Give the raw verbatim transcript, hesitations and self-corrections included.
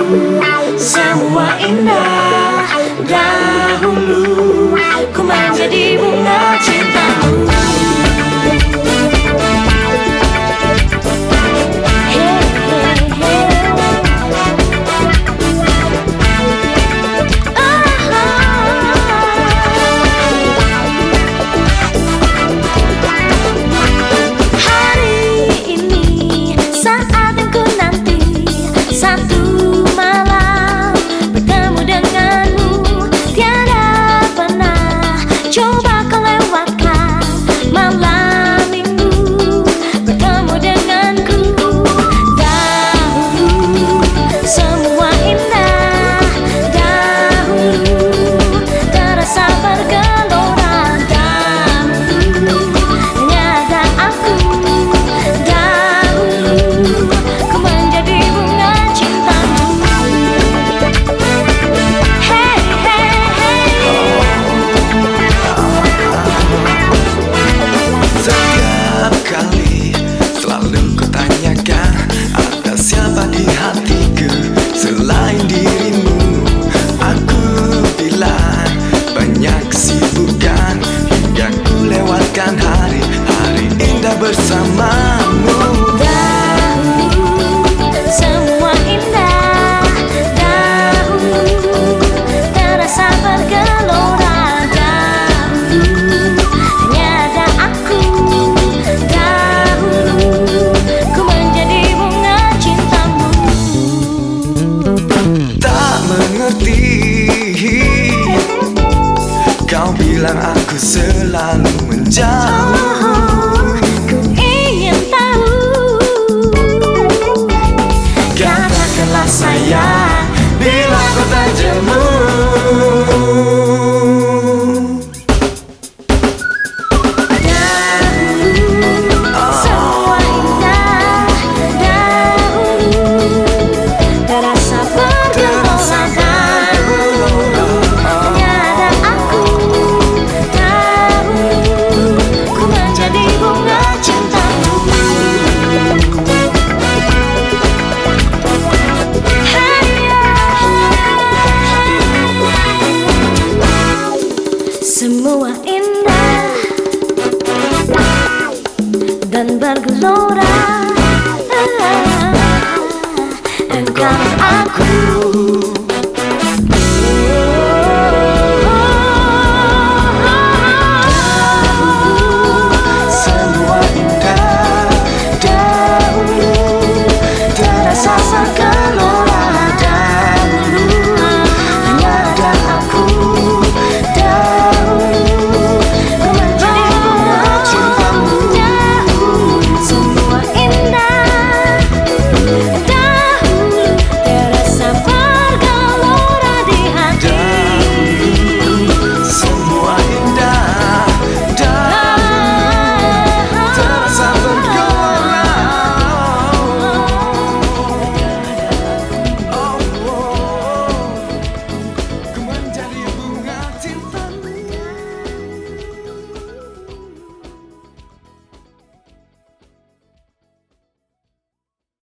semua indah. Dahulu ku menjadi bunga cintamu. Hari-hari indah bersamamu. Dahulu semua indah. Dahulu terasa bergelora. Dahulu hanya ada aku. Dahulu ku menjadi bunga cintamu. Tak mengerti, kau bilang aku selalu menjauh. Ku ingin tahu, katakanlah sayang, bila ku tak jemu. semua indah dan bergelora. Engkau aku.